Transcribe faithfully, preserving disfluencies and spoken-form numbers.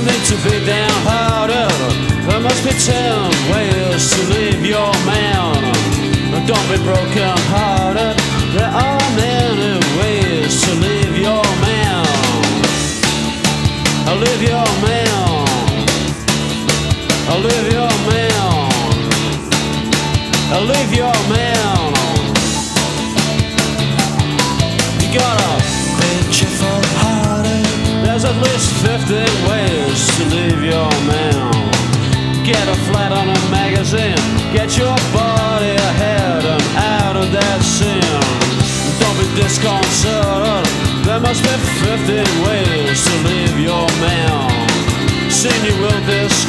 need to be downhearted. There must be ten ways to leave your man. Don't be broken hearted. There are many ways to leave your man. Leave your man. Leave your man. Leave your man. You gotta be cheerful hearted. There's at least fifteen ways to leave your man. Get a flat on a magazine. Get your body ahead and out of that sin. Don't be disconcerted. There must be fifteen ways to leave your man. Sin you will discover.